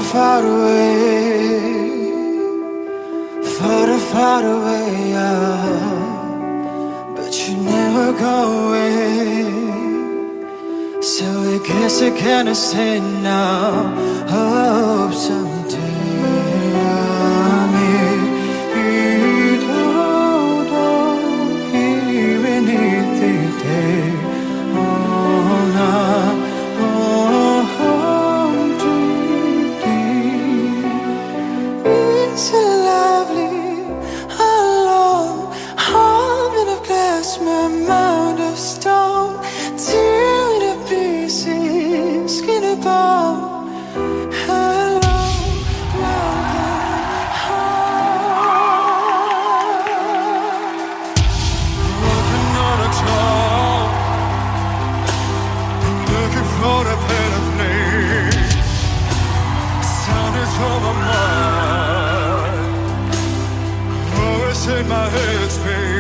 far away, far away, yeah. But you never go away, so I guess I can't stay now. Hope someday I'll meet beneath the day. Oh, now, it's so lovely, alone, heart made of glass, my mind of stone, tear me to pieces, skin and bone. Hello, broken on a tall, looking for a better place. Sound is on my mind, always in my head space.